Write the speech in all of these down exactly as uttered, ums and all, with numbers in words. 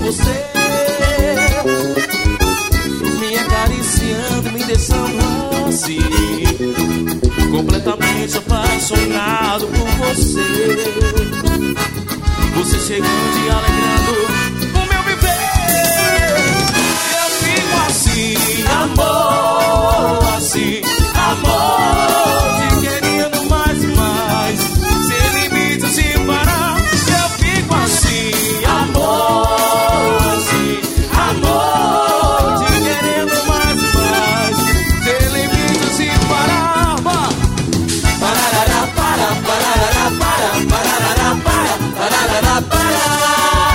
você, me acariciando, me deixando assim, completamente apaixonado por você. Você chegando e alegrando o meu viver. Eu fico assim, amor, assim, amor, te querendo mais e mais, sem limites, sem parar. Eu fico assim, amor, assim, amor, te querendo mais e mais, sem limites, sem parar. Parará, para, parará, para, parará, para, parará, para.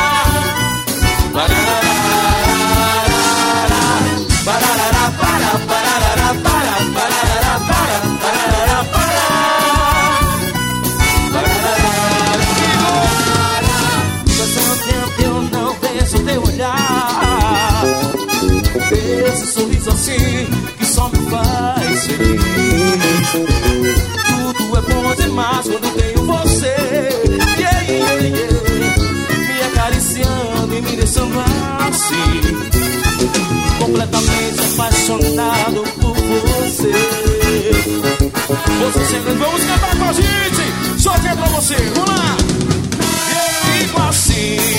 Esse sorriso assim que só me faz feliz. Tudo é bom demais quando tenho você, yeah, yeah, yeah. Me acariciando e me deixando assim, completamente apaixonado por você. Você chegando, vamos cantar com a gente. Só que é pra você, vamos lá. Eu fico assim,